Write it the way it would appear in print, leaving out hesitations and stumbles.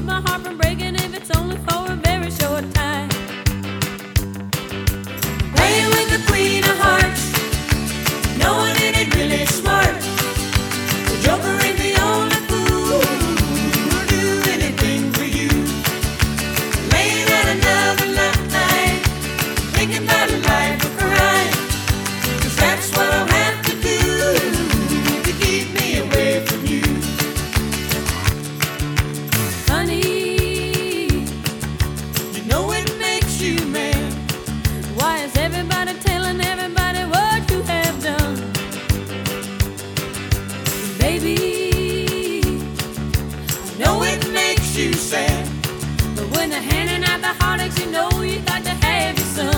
my heart from breaking if it's only for a very short time. Playing with the queen of hearts, no one in it really smart. The joker ain't the only fool who'll do anything for you. Laying out another night, thinking about a life of crime. 'Cause that's what I'll have to do to keep me away from you. Honey, you know it makes you mad. Why is everybody telling everybody what you have done? Baby, I know it makes you sad. But when they're handing out the heartaches, you know you got to have your son.